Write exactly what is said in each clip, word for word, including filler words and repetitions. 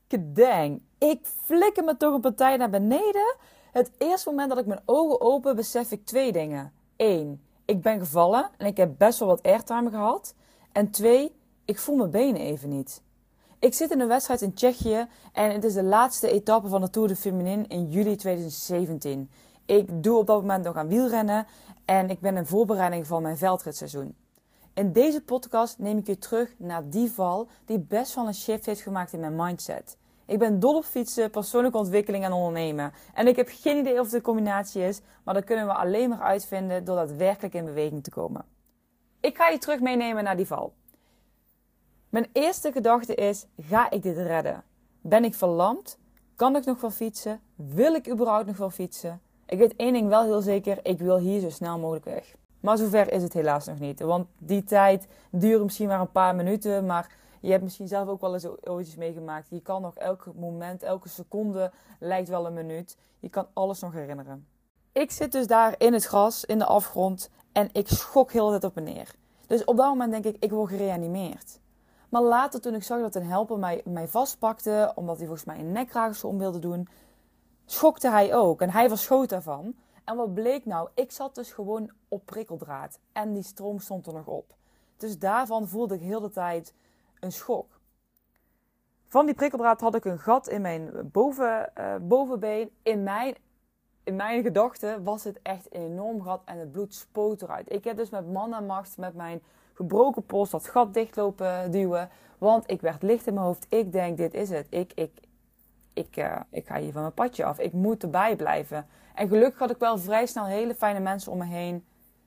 Dang, ik flikker me toch een partij naar beneden. Het eerste moment dat ik mijn ogen open, besef ik twee dingen. Eén, ik ben gevallen en ik heb best wel wat airtime gehad. En twee, ik voel mijn benen even niet. Ik zit in een wedstrijd in Tsjechië en het is de laatste etappe van de Tour de Féminine in juli twintig zeventien. Ik doe op dat moment nog aan wielrennen en ik ben in voorbereiding van mijn veldritseizoen. In deze podcast neem ik je terug naar die val die best wel een shift heeft gemaakt in mijn mindset. Ik ben dol op fietsen, persoonlijke ontwikkeling en ondernemen. En ik heb geen idee of het een combinatie is, maar dat kunnen we alleen maar uitvinden door daadwerkelijk in beweging te komen. Ik ga je terug meenemen naar die val. Mijn eerste gedachte is, ga ik dit redden? Ben ik verlamd? Kan ik nog wel fietsen? Wil ik überhaupt nog wel fietsen? Ik weet één ding wel heel zeker, ik wil hier zo snel mogelijk weg. Maar zover is het helaas nog niet. Want die tijd duurt misschien maar een paar minuten. Maar je hebt misschien zelf ook wel eens ooit iets meegemaakt. Je kan nog elk moment, elke seconde lijkt wel een minuut. Je kan alles nog herinneren. Ik zit dus daar in het gras, in de afgrond. En ik schok heel de tijd op en neer. Dus op dat moment denk ik, ik word gereanimeerd. Maar later toen ik zag dat een helper mij, mij vastpakte. Omdat hij volgens mij een nekraagsel om wilde doen. Schokte hij ook. En hij verschoot daarvan. En wat bleek nou? Ik zat dus gewoon op prikkeldraad. En die stroom stond er nog op. Dus daarvan voelde ik heel de tijd een schok. Van die prikkeldraad had ik een gat in mijn boven, uh, bovenbeen. In mijn, in mijn gedachten was het echt een enorm gat en het bloed spoot eruit. Ik heb dus met man en macht met mijn gebroken pols dat gat dichtlopen duwen. Want ik werd licht in mijn hoofd. Ik denk, dit is het. Ik, ik, ik, uh, ik ga hier van mijn padje af. Ik moet erbij blijven. En gelukkig had ik wel vrij snel hele fijne mensen om me heen.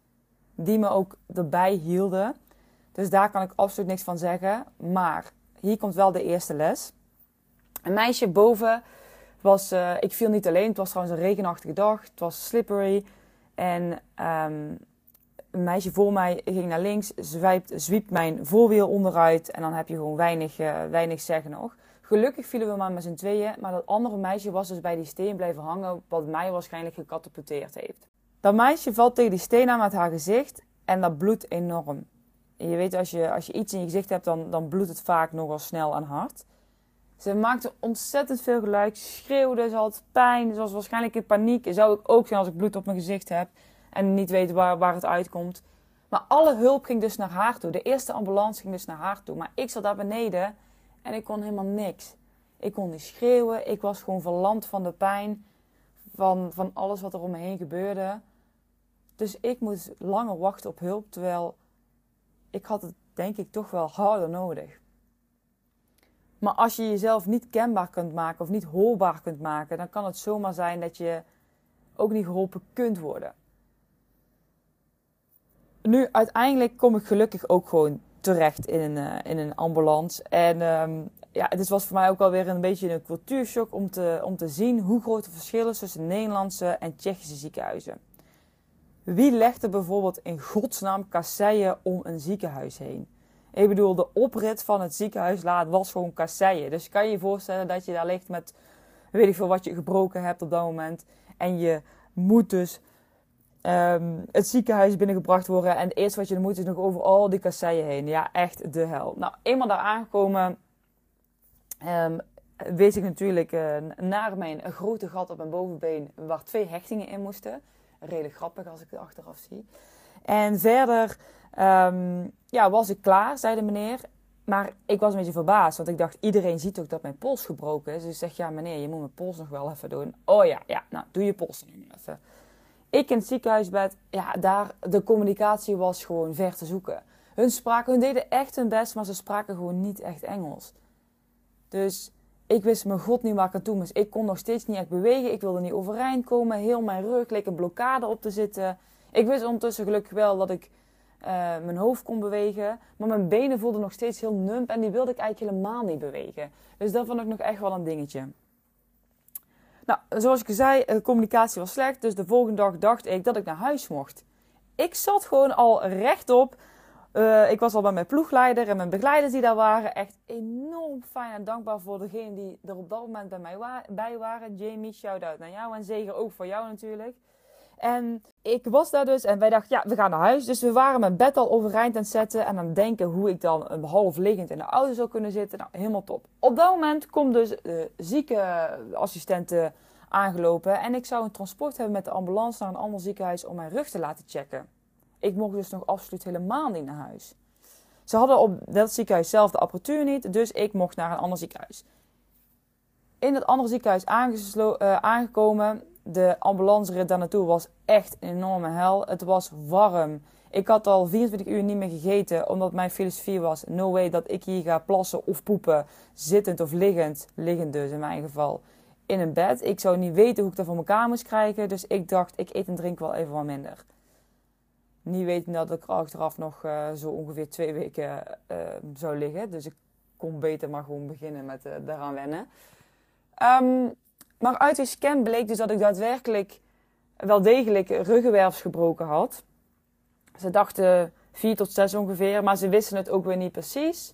Die me ook erbij hielden. Dus daar kan ik absoluut niks van zeggen. Maar hier komt wel de eerste les. Een meisje boven was... Uh, ik viel niet alleen. Het was trouwens een regenachtige dag. Het was slippery. En um, een meisje voor mij ging naar links. Zwiept, zwiept mijn voorwiel onderuit. En dan heb je gewoon weinig, uh, weinig zeggen nog. Gelukkig vielen we maar met z'n tweeën. Maar dat andere meisje was dus bij die steen blijven hangen. Wat mij waarschijnlijk gecatapulteerd heeft. Dat meisje valt tegen die steen aan met haar gezicht. En dat bloedt enorm. En je weet, als je, als je iets in je gezicht hebt, dan, dan bloedt het vaak nogal snel en hard. Ze maakte ontzettend veel geluid. Schreeuwde, ze had pijn. Ze was waarschijnlijk in paniek. Zou ik ook zijn als ik bloed op mijn gezicht heb. En niet weet waar, waar het uitkomt. Maar alle hulp ging dus naar haar toe. De eerste ambulance ging dus naar haar toe. Maar ik zat daar beneden. En ik kon helemaal niks. Ik kon niet schreeuwen. Ik was gewoon verlamd van de pijn. Van, van alles wat er om me heen gebeurde. Dus ik moest langer wachten op hulp. Terwijl ik had het denk ik toch wel harder nodig. Maar als je jezelf niet kenbaar kunt maken. Of niet hoorbaar kunt maken. Dan kan het zomaar zijn dat je ook niet geholpen kunt worden. Nu uiteindelijk kom ik gelukkig ook gewoon terecht in een, uh, in een ambulance. En um, ja, het was voor mij ook alweer een beetje een cultuurshock om te, om te zien hoe groot het verschil is tussen Nederlandse en Tsjechische ziekenhuizen. Wie legt er bijvoorbeeld in godsnaam kasseien om een ziekenhuis heen? Ik bedoel, de oprit van het ziekenhuislaad was gewoon kasseien. Dus kan je je voorstellen dat je daar ligt met, weet ik veel wat je gebroken hebt op dat moment. En je moet dus Um, het ziekenhuis binnengebracht worden. En het eerste wat je moet is nog over al die kasseien heen. Ja, echt de hel. Nou, eenmaal daar aangekomen um, wees ik natuurlijk uh, naar mijn een grote gat op mijn bovenbeen waar twee hechtingen in moesten. Redelijk grappig als ik het achteraf zie. En verder um, ja, was ik klaar, zei de meneer. Maar ik was een beetje verbaasd, want ik dacht, iedereen ziet ook dat mijn pols gebroken is. Dus ik zeg, ja meneer, je moet mijn pols nog wel even doen. Oh ja, ja, nou doe je pols nu even. Ik in het ziekenhuisbed, ja, daar, de communicatie was gewoon ver te zoeken. Hun spraken, hun deden echt hun best, maar ze spraken gewoon niet echt Engels. Dus ik wist mijn god niet waar ik aan toe moest. Ik kon nog steeds niet echt bewegen, ik wilde niet overeind komen. Heel mijn rug leek een blokkade op te zitten. Ik wist ondertussen gelukkig wel dat ik uh, mijn hoofd kon bewegen. Maar mijn benen voelden nog steeds heel nump en die wilde ik eigenlijk helemaal niet bewegen. Dus dat vond ik nog echt wel een dingetje. Nou, zoals ik zei, de communicatie was slecht. Dus de volgende dag dacht ik dat ik naar huis mocht. Ik zat gewoon al rechtop. Uh, ik was al bij mijn ploegleider en mijn begeleiders die daar waren. Echt enorm fijn en dankbaar voor degenen die er op dat moment bij mij wa- bij waren. Jamie, shout-out naar jou en zegen ook voor jou natuurlijk. En ik was daar dus en wij dachten, ja, we gaan naar huis. Dus we waren mijn bed al overeind aan het zetten en aan het denken hoe ik dan een half liggend in de auto zou kunnen zitten. Nou, helemaal top. Op dat moment komt dus de ziekenassistente aangelopen en ik zou een transport hebben met de ambulance naar een ander ziekenhuis om mijn rug te laten checken. Ik mocht dus nog absoluut helemaal niet naar huis. Ze hadden op dat ziekenhuis zelf de apparatuur niet, dus ik mocht naar een ander ziekenhuis. In het andere ziekenhuis aangeslo- uh, aangekomen. De ambulancerit daar naartoe was echt een enorme hel. Het was warm. Ik had al vierentwintig uur niet meer gegeten, omdat mijn filosofie was: no way dat ik hier ga plassen of poepen, zittend of liggend, liggend dus in mijn geval, in een bed. Ik zou niet weten hoe ik dat voor elkaar moest krijgen, dus ik dacht, ik eet en drink wel even wat minder. Niet weten dat ik er achteraf nog uh, zo ongeveer twee weken uh, zou liggen, dus ik kon beter maar gewoon beginnen met uh, daaraan wennen. Um, maar uit die scan bleek dus dat ik daadwerkelijk wel degelijk ruggenwervels gebroken had. Ze dachten vier tot zes ongeveer, maar ze wisten het ook weer niet precies.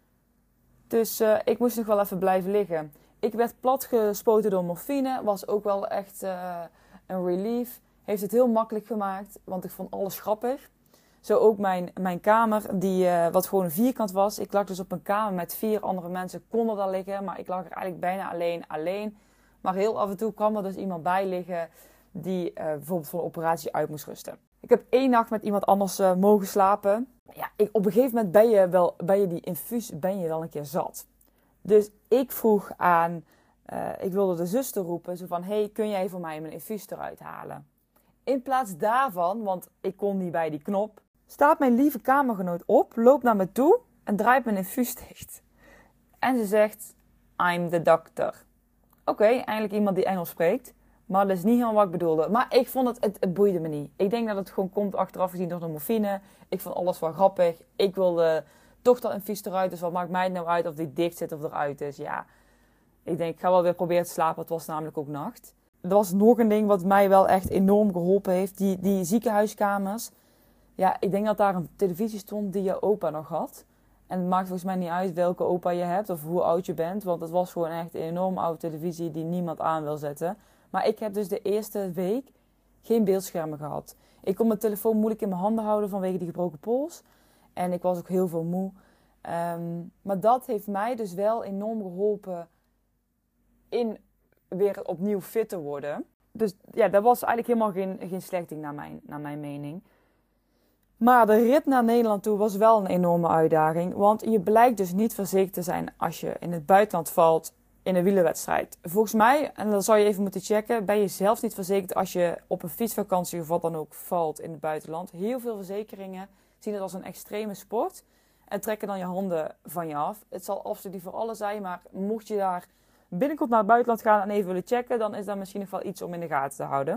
Dus uh, ik moest nog wel even blijven liggen. Ik werd platgespoten door morfine, was ook wel echt uh, een relief. Heeft het heel makkelijk gemaakt, want ik vond alles grappig. Zo ook mijn, mijn kamer, die, uh, wat gewoon een vierkant was. Ik lag dus op een kamer met vier andere mensen, konden daar liggen. Maar ik lag er eigenlijk bijna alleen, alleen. Maar heel af en toe kwam er dus iemand bij liggen die uh, bijvoorbeeld voor een operatie uit moest rusten. Ik heb één nacht met iemand anders uh, mogen slapen. Ja, ik, op een gegeven moment ben je, wel, ben je die infuus ben je wel een keer zat. Dus ik vroeg aan, uh, ik wilde de zuster roepen, zo van, hey, kun jij voor mij mijn infuus eruit halen? In plaats daarvan, want ik kon niet bij die knop, staat mijn lieve kamergenoot op, loopt naar me toe en draait mijn infuus dicht. En ze zegt, I'm the doctor. Oké, okay, eigenlijk iemand die Engels spreekt. Maar dat is niet helemaal wat ik bedoelde. Maar ik vond het, het, het boeide me niet. Ik denk dat het gewoon komt achteraf gezien door de morfine. Ik vond alles wel grappig. Ik wilde toch dat infuus eruit. Dus wat maakt mij het nou uit of die dicht zit of eruit is? Ja, ik denk ik ga wel weer proberen te slapen. Het was namelijk ook nacht. Er was nog een ding wat mij wel echt enorm geholpen heeft. Die, die ziekenhuiskamers. Ja, ik denk dat daar een televisie stond die je opa nog had. En het maakt volgens mij niet uit welke opa je hebt of hoe oud je bent. Want het was gewoon echt een enorm oude televisie die niemand aan wil zetten. Maar ik heb dus de eerste week geen beeldschermen gehad. Ik kon mijn telefoon moeilijk in mijn handen houden vanwege die gebroken pols. En ik was ook heel veel moe. Um, maar dat heeft mij dus wel enorm geholpen in weer opnieuw fit te worden. Dus ja, dat was eigenlijk helemaal geen, geen slecht ding naar mijn, naar mijn mening. Maar de rit naar Nederland toe was wel een enorme uitdaging. Want je blijkt dus niet verzekerd te zijn als je in het buitenland valt in een wielerwedstrijd. Volgens mij, en dat zou je even moeten checken, ben je zelfs niet verzekerd als je op een fietsvakantie of wat dan ook valt in het buitenland. Heel veel verzekeringen zien het als een extreme sport en trekken dan je handen van je af. Het zal absoluut niet voor alle zijn, maar mocht je daar binnenkort naar het buitenland gaan en even willen checken, dan is dat misschien nog wel iets om in de gaten te houden.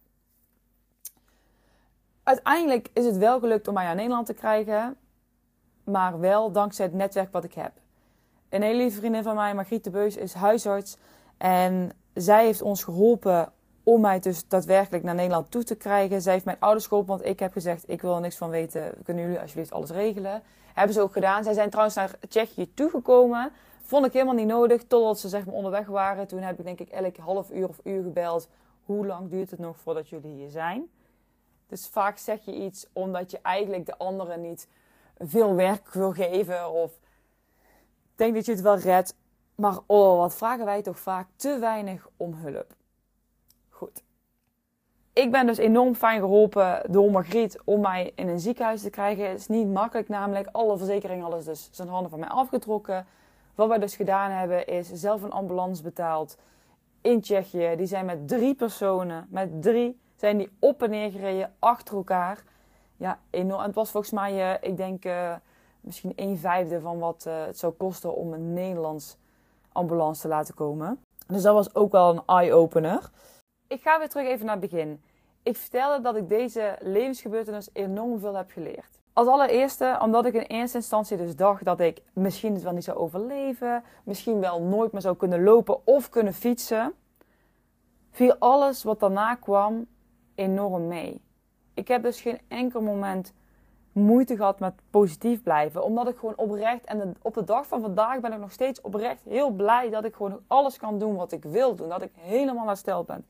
Uiteindelijk is het wel gelukt om mij naar Nederland te krijgen, maar wel dankzij het netwerk wat ik heb. Een hele lieve vriendin van mij, Margriet de Beus, is huisarts. En zij heeft ons geholpen om mij dus daadwerkelijk naar Nederland toe te krijgen. Zij heeft mijn ouders geholpen, want ik heb gezegd, ik wil er niks van weten. Kunnen jullie alsjeblieft alles regelen? Hebben ze ook gedaan. Zij zijn trouwens naar Tsjechië toegekomen. Vond ik helemaal niet nodig, totdat ze zeg maar onderweg waren. Toen heb ik denk ik elk half uur of uur gebeld. Hoe lang duurt het nog voordat jullie hier zijn? Dus vaak zeg je iets omdat je eigenlijk de anderen niet veel werk wil geven of denk dat je het wel redt. Maar oh, wat vragen wij toch vaak te weinig om hulp. Goed. Ik ben dus enorm fijn geholpen door Margriet om mij in een ziekenhuis te krijgen. Het is niet makkelijk namelijk. Alle verzekeringen hadden dus zijn handen van mij afgetrokken. Wat wij dus gedaan hebben is zelf een ambulance betaald in Tsjechië. Die zijn met drie personen, met drie, zijn die op en neer gereden achter elkaar. Ja, enorm. En het was volgens mij, uh, ik denk... Uh, misschien een vijfde van wat uh, het zou kosten om een Nederlands ambulance te laten komen. Dus dat was ook wel een eye-opener. Ik ga weer terug even naar het begin. Ik vertelde dat ik deze levensgebeurtenis enorm veel heb geleerd. Als allereerste, omdat ik in eerste instantie dus dacht dat ik misschien het wel niet zou overleven. Misschien wel nooit meer zou kunnen lopen of kunnen fietsen. Viel alles wat daarna kwam enorm mee. Ik heb dus geen enkel moment moeite gehad met positief blijven. Omdat ik gewoon oprecht, en de, op de dag van vandaag ben ik nog steeds oprecht heel blij dat ik gewoon alles kan doen wat ik wil doen. Dat ik helemaal hersteld ben.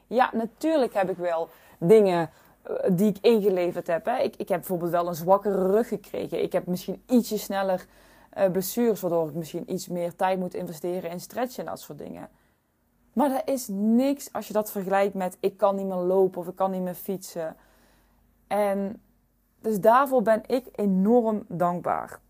Ja, natuurlijk heb ik wel dingen uh, die ik ingeleverd heb. Hè. Ik, ik heb bijvoorbeeld wel een zwakkere rug gekregen. Ik heb misschien ietsje sneller uh, blessures, waardoor ik misschien iets meer tijd moet investeren in stretchen en dat soort dingen. Maar dat is niks als je dat vergelijkt met ik kan niet meer lopen of ik kan niet meer fietsen. En dus daarvoor ben ik enorm dankbaar.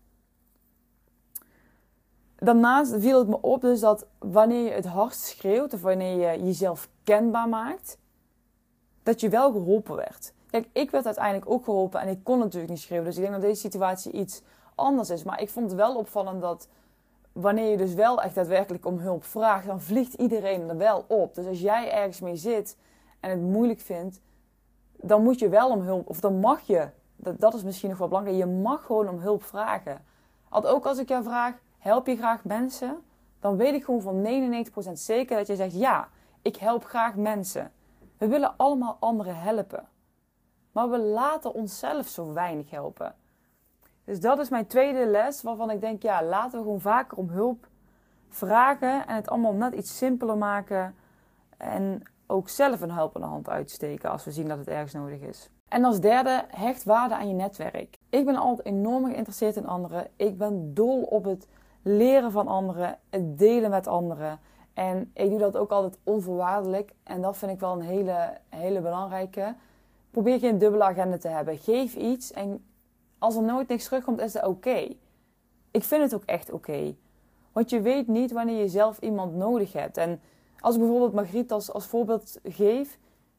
Daarnaast viel het me op dus dat wanneer je het hardst schreeuwt of wanneer je jezelf kenbaar maakt, dat je wel geholpen werd. Kijk, ik werd uiteindelijk ook geholpen en ik kon natuurlijk niet schreeuwen. Dus ik denk dat deze situatie iets anders is. Maar ik vond het wel opvallend dat wanneer je dus wel echt daadwerkelijk om hulp vraagt, dan vliegt iedereen er wel op. Dus als jij ergens mee zit en het moeilijk vindt, dan moet je wel om hulp, of dan mag je, dat, dat is misschien nog wel belangrijk, je mag gewoon om hulp vragen. Want ook als ik jou vraag, help je graag mensen? Dan weet ik gewoon van negenennegentig procent zeker dat je zegt, ja, ik help graag mensen. We willen allemaal anderen helpen. Maar we laten onszelf zo weinig helpen. Dus dat is mijn tweede les, waarvan ik denk, ja, laten we gewoon vaker om hulp vragen en het allemaal net iets simpeler maken. En ook zelf een helpende hand uitsteken als we zien dat het ergens nodig is. En als derde, hecht waarde aan je netwerk. Ik ben altijd enorm geïnteresseerd in anderen. Ik ben dol op het leren van anderen, het delen met anderen. En ik doe dat ook altijd onvoorwaardelijk. En dat vind ik wel een hele, hele belangrijke. Probeer geen dubbele agenda te hebben. Geef iets en als er nooit niks terugkomt, is dat oké. Okay. Ik vind het ook echt oké. Okay. Want je weet niet wanneer je zelf iemand nodig hebt. En als ik bijvoorbeeld Margriet als, als voorbeeld geef.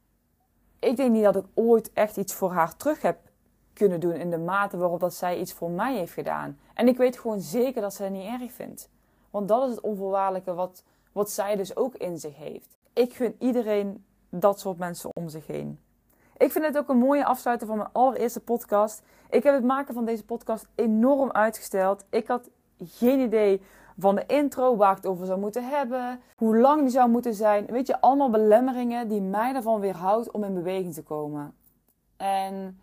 Ik denk niet dat ik ooit echt iets voor haar terug heb kunnen doen in de mate waarop dat zij iets voor mij heeft gedaan. En ik weet gewoon zeker dat zij het niet erg vindt. Want dat is het onvoorwaardelijke wat, wat zij dus ook in zich heeft. Ik gun iedereen dat soort mensen om zich heen. Ik vind het ook een mooie afsluiting van mijn allereerste podcast. Ik heb het maken van deze podcast enorm uitgesteld. Ik had geen idee van de intro, waar ik het over zou moeten hebben, hoe lang die zou moeten zijn. Weet je, allemaal belemmeringen die mij ervan weerhoudt om in beweging te komen. En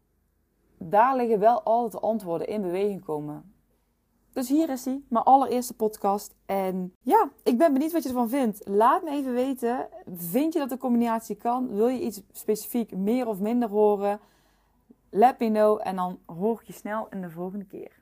daar liggen wel altijd de antwoorden, in beweging komen. Dus hier is hij, mijn allereerste podcast. En ja, ik ben benieuwd wat je ervan vindt. Laat me even weten, vind je dat de combinatie kan? Wil je iets specifiek meer of minder horen? Let me know en dan hoor ik je snel in de volgende keer.